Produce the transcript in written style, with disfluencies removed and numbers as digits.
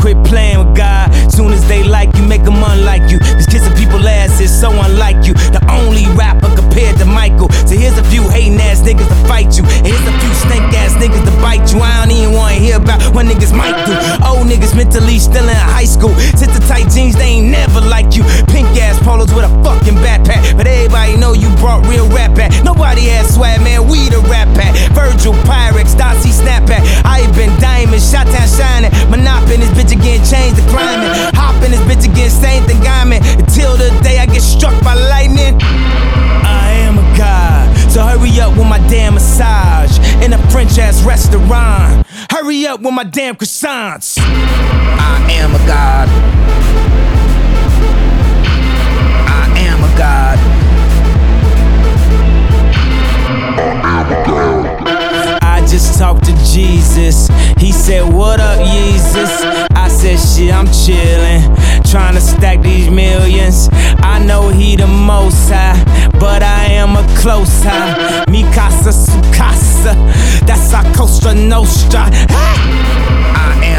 quit playing with God. Soon as they like you, make them unlike you. Cause kissing people's ass is so unlike you. The only rapper compared to Michael. So here's a few hating ass niggas to fight you. And here's a few stink ass niggas to bite you. I don't even wanna hear about what niggas might do. Old niggas mentally still in high school. Sister tight jeans, they ain't never like you. Pink ass polos with a fucking backpack. But everybody know you brought real rap back. Nobody has swag, man, we the rap pack. Virgil, Pyrex, Darcy, Snapback. I been diamond, shot town shining. Monopoly, this bitch again, change the climate. Hop in this bitch again, same thing I'm in. Until the day I get struck by lightning. I am a god, so hurry up with my damn massage in a French ass restaurant. Hurry up with my damn croissants. I am a god. I am a god. I just talked to Jesus. He said, what up, Jesus? I said, shit, I'm chillin', tryna stack these millions. I know he the most high, but I am a close high. Mi casa, su casa, that's our Costa Nostra. I am